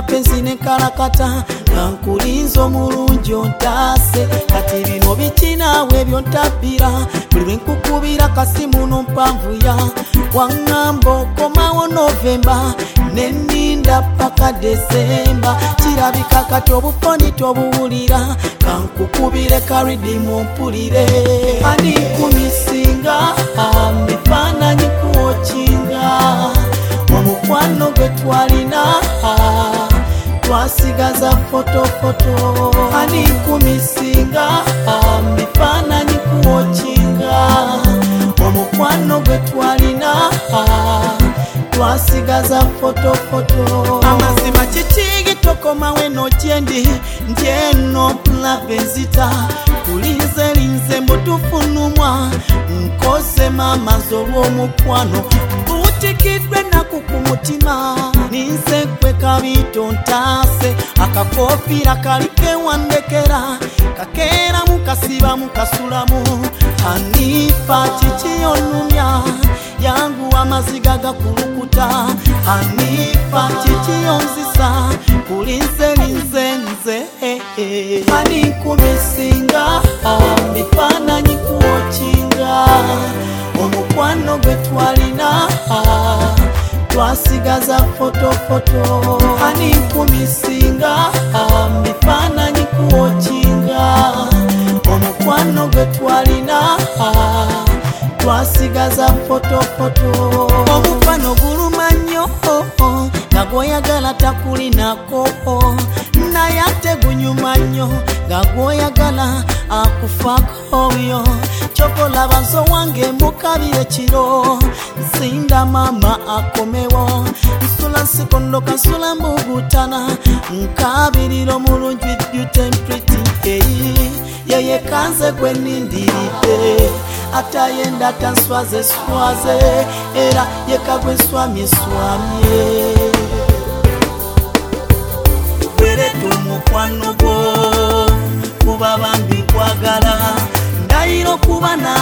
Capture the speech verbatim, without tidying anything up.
mapenzi ne kalakata kankulinzo mulungi ontaase kati bino bikinawe byontabira buli lwenkukubira kasimu nompanvuya waŋŋamba okomawo Novemba nenninda paka Desemba kirabika kati obufoni tobuwulira kankukubire karidimu mpulire ani kumisinga mifaananyi kuwokinga omukwano gwe twalina twasigaza fotofoto ani kumisinga mifaananyi kuwokinga omukwano gwe twalina twasigaza fotofoto amazima kiki tokomawe nokyendi ndyeno lave nzita kulinze linze mbutufunumwa nkoze mamazi olw'omukwano butikidwe naku ku mutima ninze kwe kabito ntaase akakofiira kalike wandekera kakeera mukasiba mukasulamu anifa kiki onumya yangu amaziga gakulukuta anifa kiki onzisa kulinze linze nze ani kumisinga mifaananyi kuwokinga omukwano gwe twalina twasigaza fotofoto ani kumisinga mifaananyi kuwokinga omukwano gwe twalina twasigaza fotofoto omufano guluma nnyo nga gwoyagala takulinako naye ate gunyuma nnyo nga gwoyagala akufako yo kyokolaba nso wange mukabire kiro nsinda mama akomewo nsula nsikondoka nsula mbugutana nkabiriro mulungi with beauty and pretty yeye kanze gwe nindiridde atayenda tanswaze swaze era yekagwe swamye swamye weretu mukwano gwo kuba bambi kwagala ndayiro kuba na